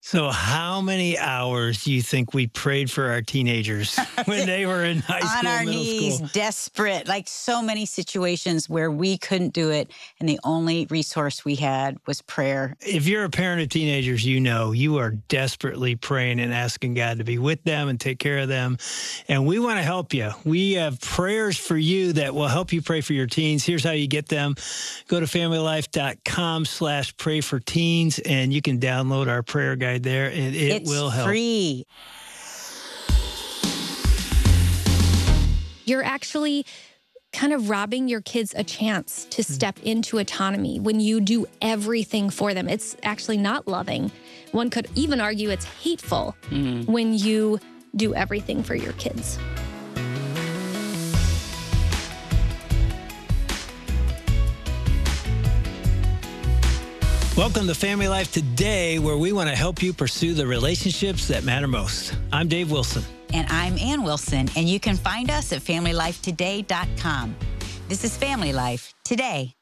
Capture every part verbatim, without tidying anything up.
So how many hours do you think we prayed for our teenagers when they were in high school, On our middle knees, school? desperate, like so many situations where we couldn't do it, and the only resource we had was prayer. If you're a parent of teenagers, you know you are desperately praying and asking God to be with them and take care of them. And we want to help you. We have prayers for you that will help you pray for your teens. Here's how you get them. Go to familylife.com slash pray for teens, and you can download our prayer guide there, and it It's will help. free. You're actually kind of robbing your kids a chance to step into autonomy when you do everything for them. It's actually not loving. One could even argue it's hateful Mm. when you do everything for your kids. Welcome to Family Life Today, where we want to help you pursue the relationships that matter most. I'm Dave Wilson. And I'm Ann Wilson, and you can find us at family life today dot com. This is Family Life Today.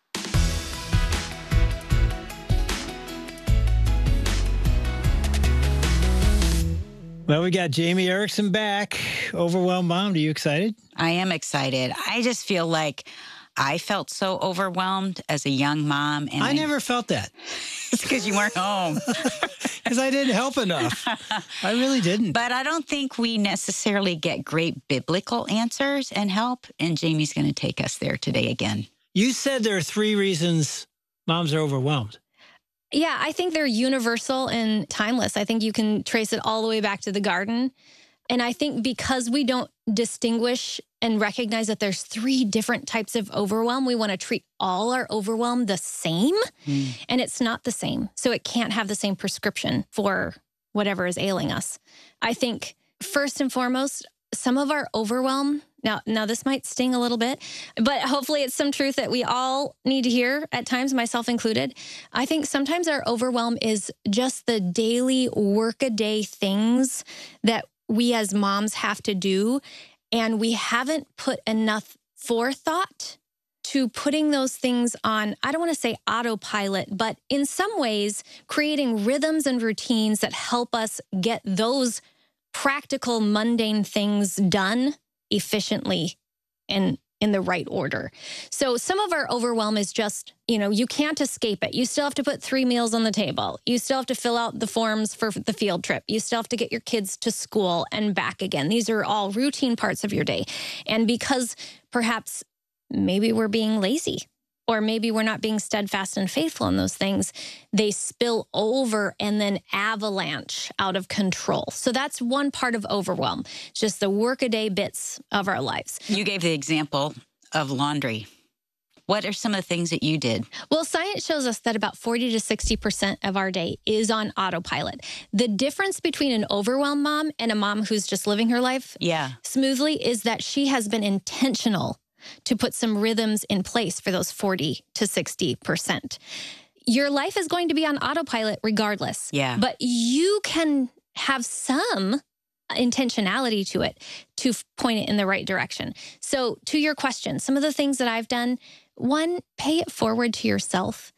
Well, we got Jamie Erickson back. Overwhelmed mom, are you excited? I am excited. I just feel like I felt so overwhelmed as a young mom. And I never felt that. It's because you weren't home. Because I didn't help enough. I really didn't. But I don't think we necessarily get great biblical answers and help. And Jamie's going to take us there today again. You said there are three reasons moms are overwhelmed. Yeah, I think they're universal and timeless. I think you can trace it all the way back to the garden. And I think because we don't distinguish and recognize that there's three different types of overwhelm, we want to treat all our overwhelm the same. Mm. And it's not the same. So it can't have the same prescription for whatever is ailing us. I think first and foremost, some of our overwhelm, now, now this might sting a little bit, but hopefully it's some truth that we all need to hear at times, myself included. I think sometimes our overwhelm is just the daily work-a-day things that we as moms have to do, and we haven't put enough forethought to putting those things on, I don't want to say autopilot, but in some ways, creating rhythms and routines that help us get those practical, mundane things done efficiently and in the right order. So some of our overwhelm is just, you know, you can't escape it. You still have to put three meals on the table. You still have to fill out the forms for the field trip. You still have to get your kids to school and back again. These are all routine parts of your day. And because perhaps maybe we're being lazy, or maybe we're not being steadfast and faithful in those things, they spill over and then avalanche out of control. So that's one part of overwhelm, just the workaday bits of our lives. You gave the example of laundry. What are some of the things that you did? Well, science shows us that about forty to sixty percent of our day is on autopilot. The difference between an overwhelmed mom and a mom who's just living her life yeah. smoothly is that she has been intentional to put some rhythms in place for those forty to sixty percent. Your life is going to be on autopilot regardless. Yeah. But you can have some intentionality to it to point it in the right direction. So to your question, some of the things that I've done, one, pay it forward to yourself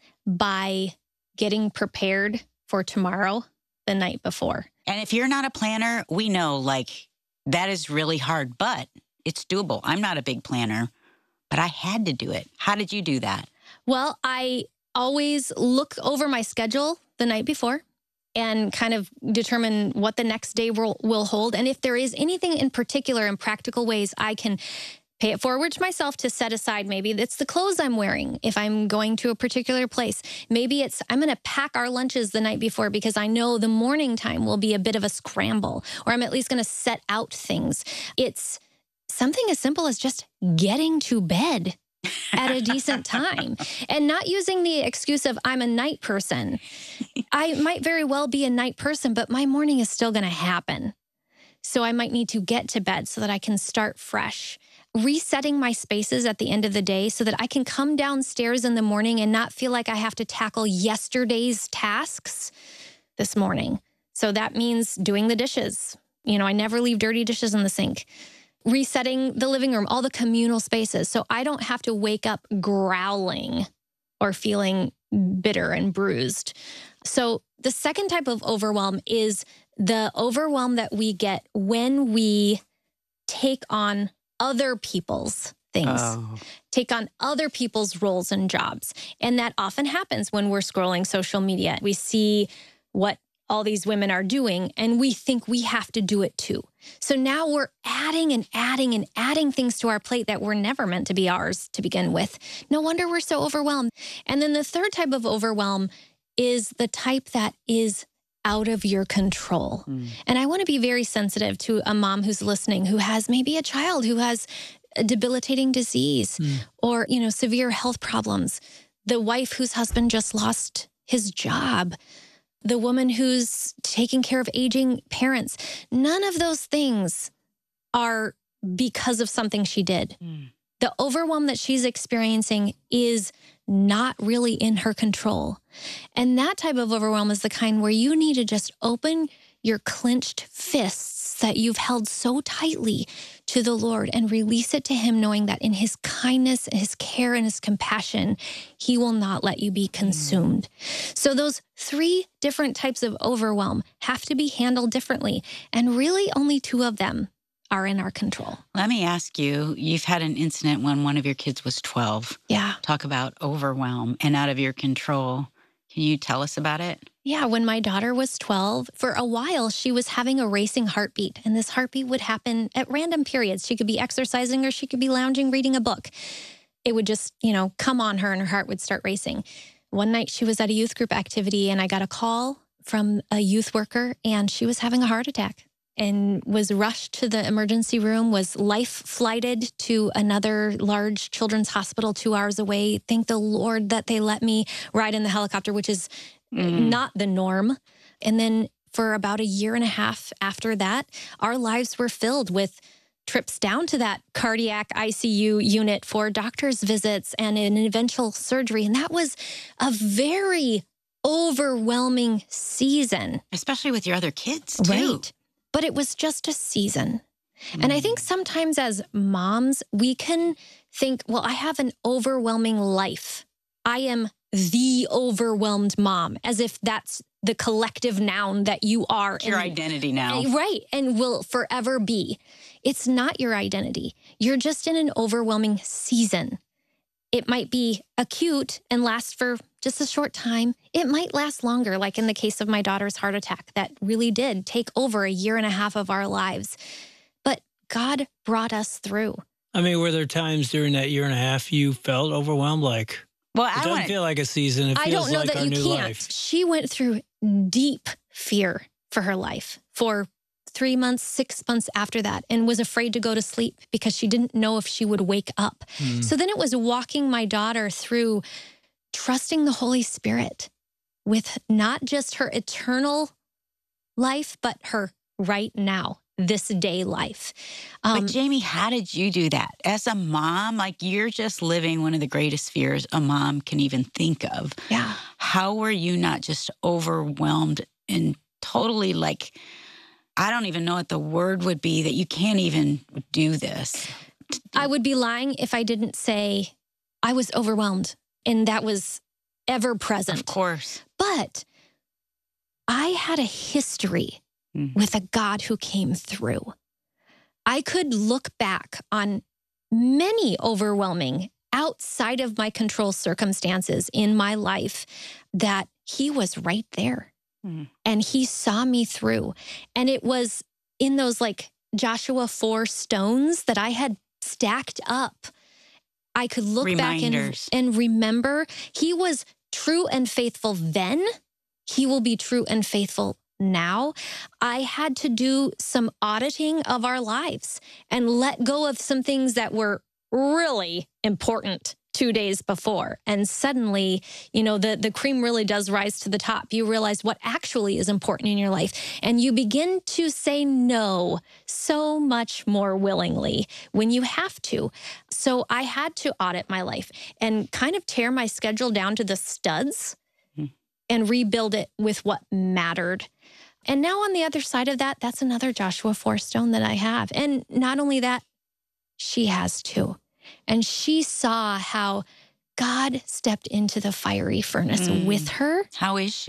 by getting prepared for tomorrow the night before. And if you're not a planner, we know like that is really hard, but it's doable. I'm not a big planner, but I had to do it. How did you do that? Well, I always look over my schedule the night before and kind of determine what the next day will, will hold. And if there is anything in particular in practical ways, I can pay it forward to myself to set aside. Maybe it's the clothes I'm wearing if I'm going to a particular place. Maybe it's I'm going to pack our lunches the night before because I know the morning time will be a bit of a scramble, or I'm at least going to set out things. It's something as simple as just getting to bed at a decent time and not using the excuse of I'm a night person. I might very well be a night person, but my morning is still going to happen. So I might need to get to bed so that I can start fresh. Resetting my spaces at the end of the day so that I can come downstairs in the morning and not feel like I have to tackle yesterday's tasks this morning. So that means doing the dishes. You know, I never leave dirty dishes in the sink. Resetting the living room, all the communal spaces, so I don't have to wake up growling or feeling bitter and bruised. So the second type of overwhelm is the overwhelm that we get when we take on other people's things, Oh. take on other people's roles and jobs. And that often happens when we're scrolling social media. We see what all these women are doing, and we think we have to do it too. So now we're adding and adding and adding things to our plate that were never meant to be ours to begin with. No wonder we're so overwhelmed. And then the third type of overwhelm is the type that is out of your control. Mm. And I want to be very sensitive to a mom who's listening who has maybe a child who has a debilitating disease mm. or, you know, severe health problems. The wife whose husband just lost his job. The woman who's taking care of aging parents. None of those things are because of something she did. Mm. The overwhelm that she's experiencing is not really in her control. And that type of overwhelm is the kind where you need to just open your clenched fists that you've held so tightly to the Lord and release it to him, knowing that in his kindness, his care, and his compassion, he will not let you be consumed. Mm. So those three different types of overwhelm have to be handled differently. And really only two of them are in our control. Let me ask you, you've had an incident when one of your kids was twelve. Yeah. Talk about overwhelm and out of your control. Can you tell us about it? Yeah, when my daughter was twelve, for a while, she was having a racing heartbeat. And this heartbeat would happen at random periods. She could be exercising or she could be lounging, reading a book. It would just, you know, come on her and her heart would start racing. One night she was at a youth group activity and I got a call from a youth worker and she was having a heart attack and was rushed to the emergency room, was life flighted to another large children's hospital two hours away. Thank the Lord that they let me ride in the helicopter, which is mm. not the norm. And then for about a year and a half after that, our lives were filled with trips down to that cardiac I C U unit for doctor's visits and an eventual surgery. And that was a very overwhelming season. Especially with your other kids, too. Right. But it was just a season. Mm. And I think sometimes as moms, we can think, well, I have an overwhelming life. I am the overwhelmed mom, as if that's the collective noun that you are. It's your and, identity now. Right. And will forever be. It's not your identity. You're just in an overwhelming season. It might be acute and last for just a short time. It might last longer, like in the case of my daughter's heart attack that really did take over a year and a half of our lives. But God brought us through. I mean, were there times during that year and a half you felt overwhelmed? Like, well, it I doesn't wanna, feel like a season. It feels I don't know like that our you new can't. life. She went through deep fear for her life for three months, six months after that, and was afraid to go to sleep because she didn't know if she would wake up. Mm. So then it was walking my daughter through trusting the Holy Spirit with not just her eternal life, but her right now, this day life. Um, but Jamie, how did you do that? As a mom, like you're just living one of the greatest fears a mom can even think of. Yeah. How were you not just overwhelmed and totally like, I don't even know what the word would be, that you can't even do this? I would be lying if I didn't say I was overwhelmed. And that was ever present. Of course. But I had a history mm. with a God who came through. I could look back on many overwhelming, outside of my control circumstances in my life that he was right there. Mm. And he saw me through. And it was in those like Joshua four stones that I had stacked up. I could look Reminders. back and, and remember he was true and faithful then. He will be true and faithful now. I had to do some auditing of our lives and let go of some things that were really important two days before. And suddenly, you know, the, the cream really does rise to the top. You realize what actually is important in your life. And you begin to say no so much more willingly when you have to. So I had to audit my life and kind of tear my schedule down to the studs mm-hmm. and rebuild it with what mattered. And now on the other side of that, that's another Joshua four stone that I have. And not only that, she has too. And she saw how God stepped into the fiery furnace mm. with her. How is she?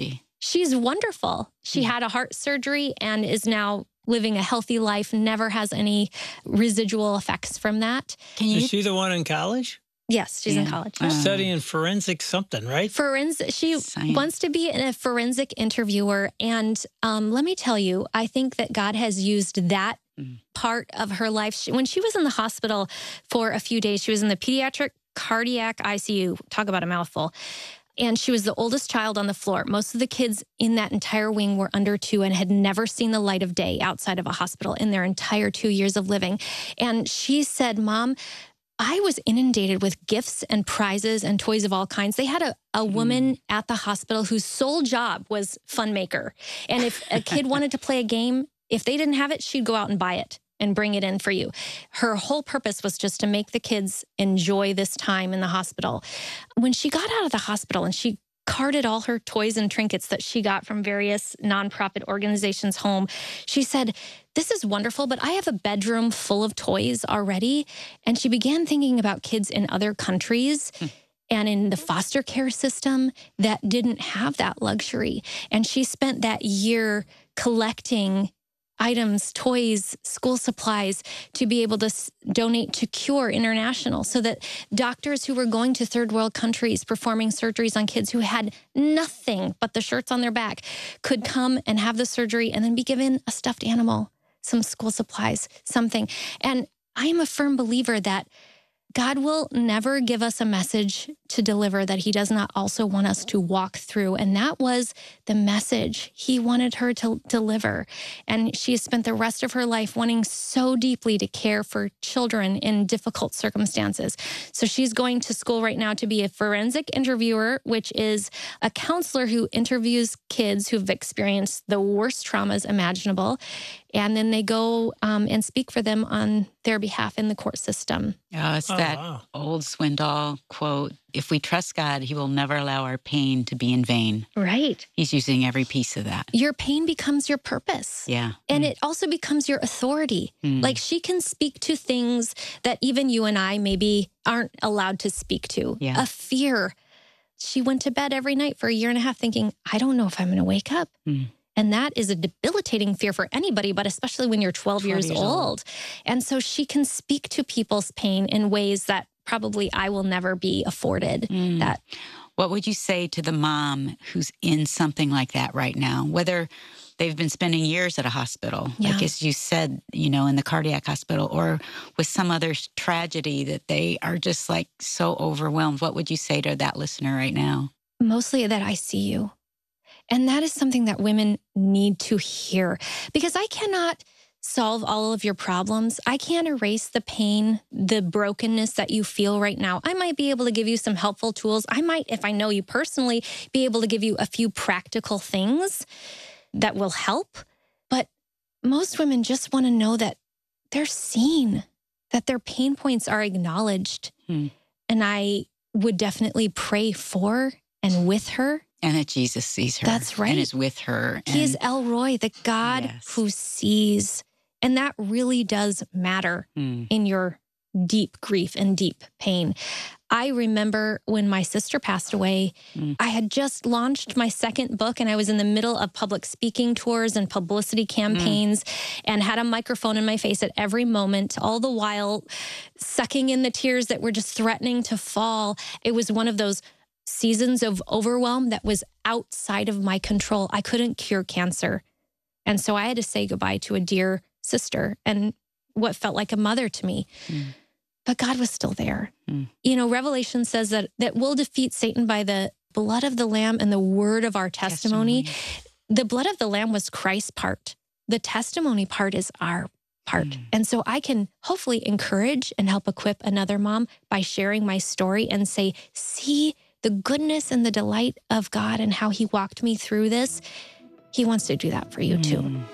She's wonderful. She had a heart surgery and is now living a healthy life, never has any residual effects from that. Can you? Is she the one in college? Yes, she's Yeah. in college. Wow. Studying forensic something, right? Forensic. She Science. wants to be a forensic interviewer. And um, let me tell you, I think that God has used that Mm. part of her life. She, when she was in the hospital for a few days, she was in the pediatric cardiac I C U. Talk about a mouthful. And she was the oldest child on the floor. Most of the kids in that entire wing were under two and had never seen the light of day outside of a hospital in their entire two years of living. And she said, Mom, I was inundated with gifts and prizes and toys of all kinds. They had a, a woman at the hospital whose sole job was fun maker. And if a kid wanted to play a game, if they didn't have it, she'd go out and buy it and bring it in for you. Her whole purpose was just to make the kids enjoy this time in the hospital. When she got out of the hospital and she carted all her toys and trinkets that she got from various nonprofit organizations home, she said, this is wonderful, but I have a bedroom full of toys already. And she began thinking about kids in other countries and in the foster care system that didn't have that luxury. And she spent that year collecting items, toys, school supplies to be able to s- donate to Cure International so that doctors who were going to third world countries performing surgeries on kids who had nothing but the shirts on their back could come and have the surgery and then be given a stuffed animal, some school supplies, something. And I am a firm believer that God will never give us a message to deliver that he does not also want us to walk through. And that was the message he wanted her to deliver. And she has spent the rest of her life wanting so deeply to care for children in difficult circumstances. So she's going to school right now to be a forensic interviewer, which is a counselor who interviews kids who've experienced the worst traumas imaginable. And then they go um, and speak for them on their behalf in the court system. Oh, it's Oh, that wow. old Swindoll quote, if we trust God, he will never allow our pain to be in vain. Right. He's using every piece of that. Your pain becomes your purpose. Yeah. And it also becomes your authority. Mm. Like she can speak to things that even you and I maybe aren't allowed to speak to. Yeah. A fear. She went to bed every night for a year and a half thinking, I don't know if I'm going to wake up. Mm. And that is a debilitating fear for anybody, but especially when you're twelve, twelve years, years old. old. And so she can speak to people's pain in ways that probably I will never be afforded. Mm. That What would you say to the mom who's in something like that right now? Whether they've been spending years at a hospital, Yeah. like as you said, you know, in the cardiac hospital, or with some other tragedy that they are just like so overwhelmed. What would you say to that listener right now? mostly that I see you. And that is something that women need to hear, because I cannot solve all of your problems. I can't erase the pain, the brokenness that you feel right now. I might be able to give you some helpful tools. I might, if I know you personally, be able to give you a few practical things that will help. But most women just want to know that they're seen, that their pain points are acknowledged. Hmm. And I would definitely pray for and with her. And that Jesus sees her. That's right. And is with her. He is and- El Roy, the God Yes. who sees. And that really does matter Hmm. in your deep grief and deep pain. I remember when my sister passed away, Mm. I had just launched my second book and I was in the middle of public speaking tours and publicity campaigns and had a microphone in my face at every moment, all the while sucking in the tears that were just threatening to fall. It was one of those seasons of overwhelm that was outside of my control. I couldn't cure cancer. And so I had to say goodbye to a dear sister and what felt like a mother to me. Mm. But God was still there. Mm. You know, Revelation says that that we'll defeat Satan by the blood of the Lamb and the word of our testimony. Testimony. The blood of the Lamb was Christ's part. The testimony part is our part. Mm. And so I can hopefully encourage and help equip another mom by sharing my story and say, see the goodness and the delight of God and how he walked me through this. He wants to do that for you too. Mm.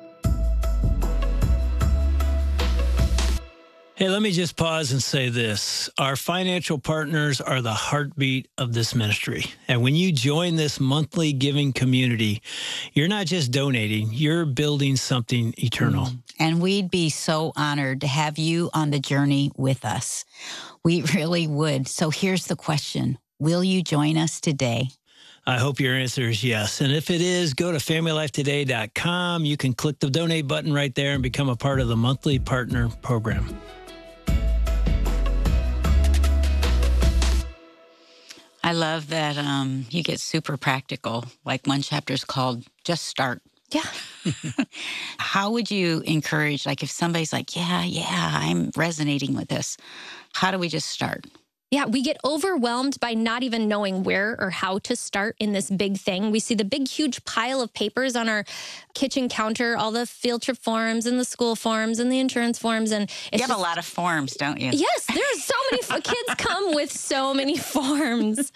Hey, let me just pause and say this. Our financial partners are the heartbeat of this ministry. And when you join this monthly giving community, you're not just donating, you're building something eternal. And we'd be so honored to have you on the journey with us. We really would. So here's the question. Will you join us today? I hope your answer is yes. And if it is, go to family life today dot com. You can click the donate button right there and become a part of the monthly partner program. I love that um, you get super practical. Like one chapter is called Just Start. Yeah. How would you encourage, like if somebody's like, yeah, yeah, I'm resonating with this. How do we just start? Yeah, we get overwhelmed by not even knowing where or how to start in this big thing. We see the big, huge pile of papers on our kitchen counter, all the field trip forms and the school forms and the insurance forms. And it's you have just, a lot of forms, don't you? Yes, there's so many, kids come with so many forms.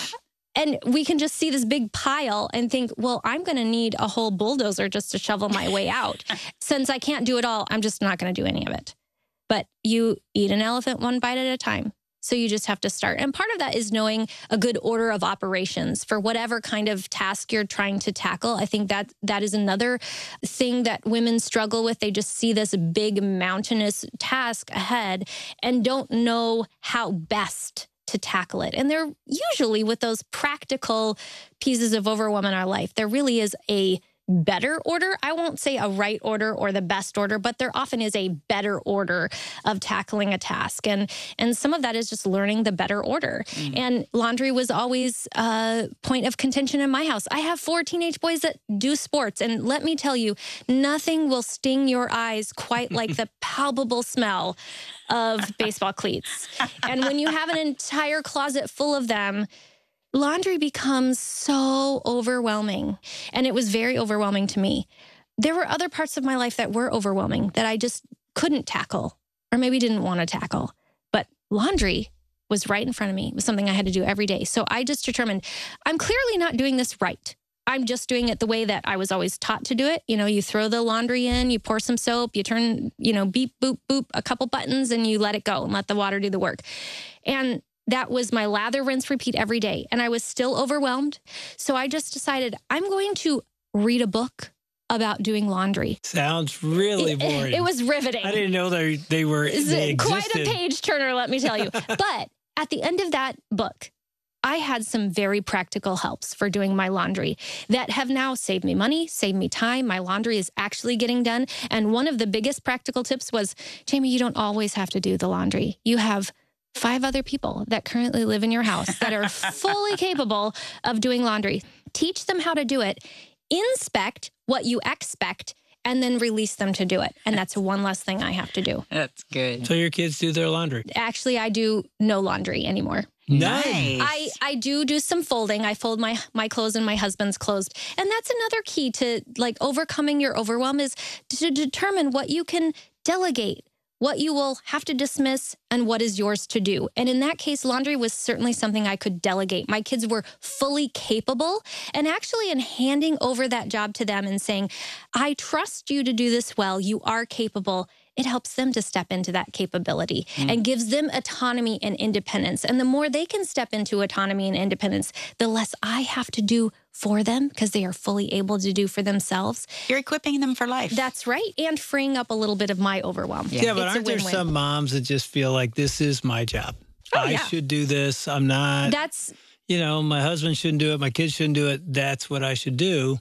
And we can just see this big pile and think, well, I'm going to need a whole bulldozer just to shovel my way out. Since I can't do it all, I'm just not going to do any of it. But you eat an elephant one bite at a time. So you just have to start. And part of that is knowing a good order of operations for whatever kind of task you're trying to tackle. I think that that is another thing that women struggle with. They just see this big mountainous task ahead and don't know how best to tackle it. And they're usually with those practical pieces of overwhelm in our life, there really is a better order. I won't say a right order or the best order, but there often is a better order of tackling a task. And and some of that is just learning the better order. Mm. And laundry was always a point of contention in my house. I have four teenage boys that do sports. And let me tell you, nothing will sting your eyes quite like the palpable smell of baseball cleats. And when you have an entire closet full of them, laundry becomes so overwhelming, and it was very overwhelming to me. There were other parts of my life that were overwhelming that I just couldn't tackle or maybe didn't want to tackle. But laundry was right in front of me. It was something I had to do every day. So I just determined, I'm clearly not doing this right. I'm just doing it the way that I was always taught to do it. You know, you throw the laundry in, you pour some soap, you turn, you know, beep, boop, boop, a couple buttons, and you let it go and let the water do the work. And that was my lather, rinse, repeat every day. And I was still overwhelmed. So I just decided I'm going to read a book about doing laundry. Sounds really boring. It, it was riveting. I didn't know they, they were they quite existed. a page turner, let me tell you. But at the end of that book, I had some very practical helps for doing my laundry that have now saved me money, saved me time. My laundry is actually getting done. And one of the biggest practical tips was, Jamie, you don't always have to do the laundry. You have five other people that currently live in your house that are fully capable of doing laundry. Teach them how to do it. Inspect what you expect and then release them to do it. And that's one less thing I have to do. That's good. So your kids do their laundry? Actually, I do no laundry anymore. Nice. I, I do do some folding. I fold my, my clothes and my husband's clothes. And that's another key to like overcoming your overwhelm is to determine what you can delegate, what you will have to dismiss, and what is yours to do. And in that case, laundry was certainly something I could delegate. My kids were fully capable. And actually in handing over that job to them and saying, I trust you to do this well, you are capable, it helps them to step into that capability mm. and gives them autonomy and independence. And the more they can step into autonomy and independence, the less I have to do for them because they are fully able to do for themselves. You're equipping them for life. That's right. And freeing up a little bit of my overwhelm. Yeah, yeah but it's aren't there some moms that just feel like this is my job? Oh, I yeah. should do this. I'm not. That's, you know, my husband shouldn't do it. My kids shouldn't do it. That's what I should do.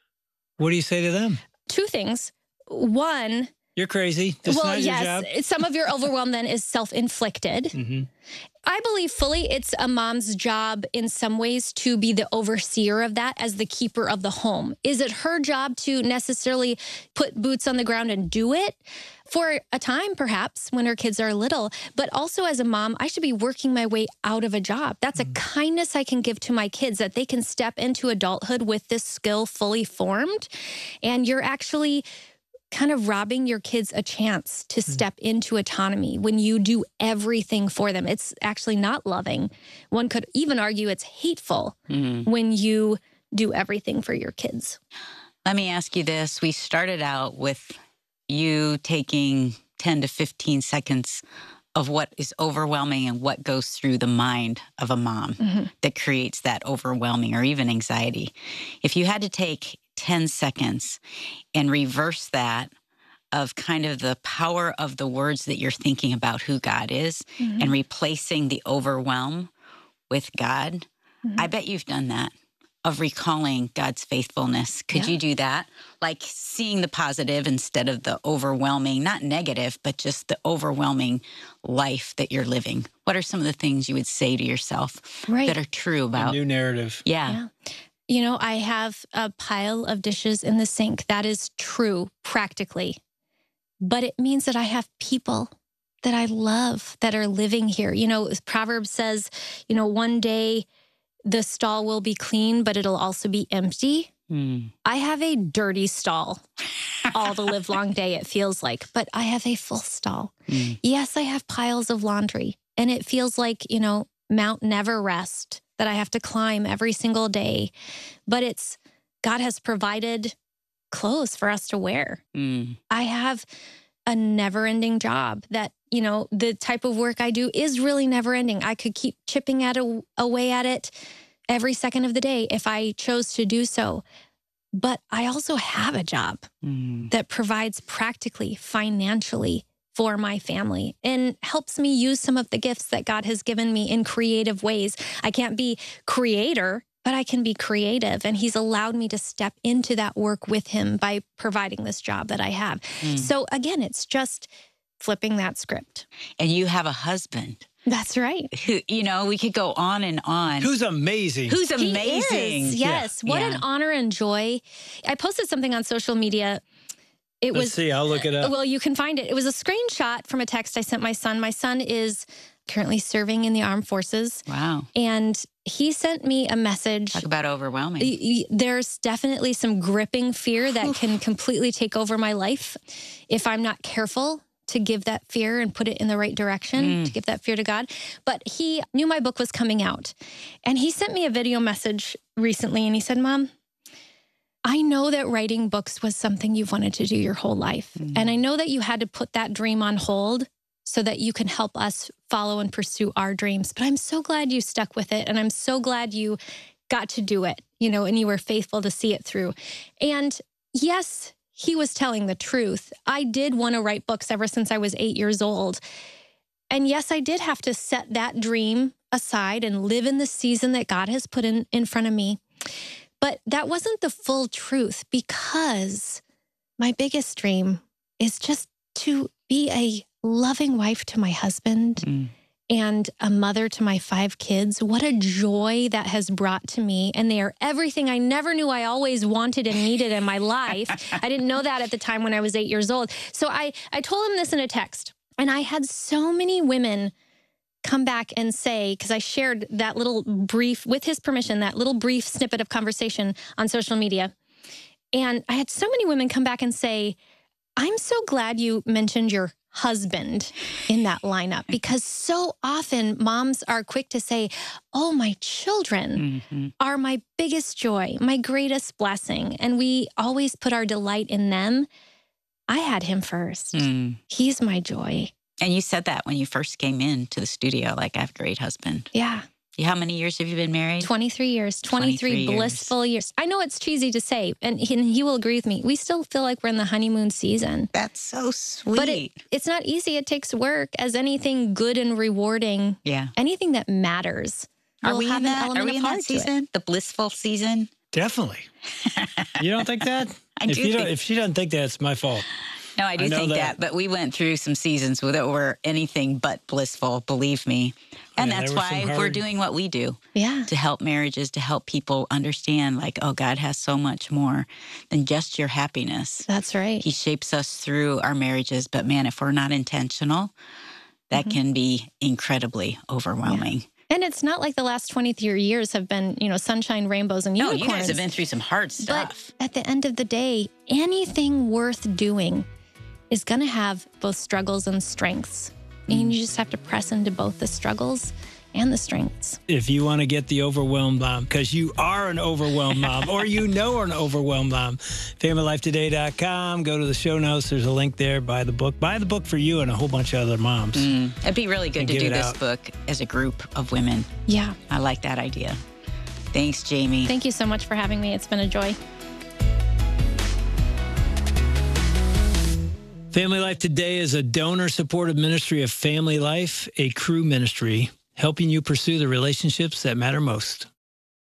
What do you say to them? Two things. One, you're crazy. That's well, not yes, your job. Some of your overwhelm then is self-inflicted. Mm-hmm. I believe fully it's a mom's job in some ways to be the overseer of that as the keeper of the home. Is it her job to necessarily put boots on the ground and do it? For a time, perhaps, when her kids are little. But also as a mom, I should be working my way out of a job. That's mm-hmm. a kindness I can give to my kids, that they can step into adulthood with this skill fully formed. And you're actually kind of robbing your kids a chance to step mm. into autonomy when you do everything for them. It's actually not loving. One could even argue it's hateful mm. when you do everything for your kids. Let me ask you this. We started out with you taking ten to fifteen seconds of what is overwhelming and what goes through the mind of a mom mm-hmm. that creates that overwhelming or even anxiety. If you had to take ten seconds and reverse that of kind of the power of the words that you're thinking about who God is mm-hmm. and replacing the overwhelm with God, mm-hmm. I bet you've done that. of recalling God's faithfulness. Could Yeah. you do that? Like seeing the positive instead of the overwhelming, not negative, but just the overwhelming life that you're living. What are some of the things you would say to yourself Right. that are true A about? new narrative. Yeah. Yeah. You know, I have a pile of dishes in the sink. That is true, practically. But it means that I have people that I love that are living here. You know, Proverbs says, you know, one day the stall will be clean, but it'll also be empty. Mm. I have a dirty stall all the live long day, it feels like, but I have a full stall. Mm. Yes, I have piles of laundry, and it feels like, you know, Mount Neverest that I have to climb every single day. But it's, God has provided clothes for us to wear. Mm. I have a never-ending job that, you know, the type of work I do is really never-ending. I could keep chipping at a, away at it every second of the day if I chose to do so. But I also have a job Mm. that provides practically, financially for my family and helps me use some of the gifts that God has given me in creative ways. I can't be creator, but I can be creative. And he's allowed me to step into that work with him by providing this job that I have. Mm. So again, it's just flipping that script. And you have a husband That's right. who, you know, we could go on and on. Who's amazing. Who's He amazing. is, yes. What Yeah. an honor and joy. I posted something on social media. It Let's was see. I'll look it up. Well, you can find it. It was a screenshot from a text I sent my son. My son is currently serving in the armed forces, Wow. and he sent me a message. Talk about overwhelming. Y- y- There's definitely some gripping fear that can completely take over my life if I'm not careful to give that fear and put it in the right direction, Mm. to give that fear to God. But he knew my book was coming out, and he sent me a video message recently, and he said, "Mom, I know that writing books was something you've wanted to do your whole life. Mm. And I know that you had to put that dream on hold so that you can help us follow and pursue our dreams. But I'm so glad you stuck with it. And I'm so glad you got to do it, you know, and you were faithful to see it through." And yes, he was telling the truth. I did want to write books ever since I was eight years old. And yes, I did have to set that dream aside and live in the season that God has put in, in front of me. But that wasn't the full truth, because my biggest dream is just to be a loving wife to my husband Mm. and a mother to my five kids. What a joy that has brought to me. And they are everything I never knew I always wanted and needed in my life. I didn't know that at the time when I was eight years old. So I, I told him this in a text, and I had so many women come back and say, because I shared that little brief, with his permission, that little brief snippet of conversation on social media. And I had so many women come back and say, "I'm so glad you mentioned your husband in that lineup," because so often moms are quick to say, "Oh, my children Mhm. are my biggest joy, my greatest blessing." And we always put our delight in them. I had him first. Mm. He's my joy. And you said that when you first came into the studio, like, I have a great husband. Yeah. How many years have you been married? twenty-three years, twenty-three, twenty-three years. blissful years. I know it's cheesy to say, and he, and he will agree with me. We still feel like we're in the honeymoon season. That's so sweet. But it, it's not easy. It takes work, as anything good and rewarding, yeah. anything that matters. Are will we have in an that? Are element we of in that hard to it. season? The blissful season? Definitely. You don't think that? I if do you don't, think- if she doesn't think that, it's my fault. No, I do I know think that. that. But we went through some seasons that were anything but blissful, believe me. And Yeah, that's there were some why we're hard- doing what we do, Yeah. to help marriages, to help people understand, like, oh, God has so much more than just your happiness. That's right. He shapes us through our marriages. But man, if we're not intentional, that Mhm. can be incredibly overwhelming. And it's not like the last twenty-three years have been, you know, sunshine, rainbows, and No, unicorns. you guys have been through some hard But stuff. at the end of the day, anything worth doing is going to have both struggles and strengths. Mm. And you just have to press into both the struggles and the strengths. If you want to get the overwhelmed mom, because you are an overwhelmed mom, or you know an overwhelmed mom, family life today dot com. Go to the show notes. There's a link there. Buy the book. Buy the book for you and a whole bunch of other moms. Mm. It'd be really good And to give do it this out. book as a group of women. Yeah. I like that idea. Thanks, Jamie. Thank you so much for having me. It's been a joy. Family Life Today is a donor-supported ministry of Family Life, a crew ministry, helping you pursue the relationships that matter most.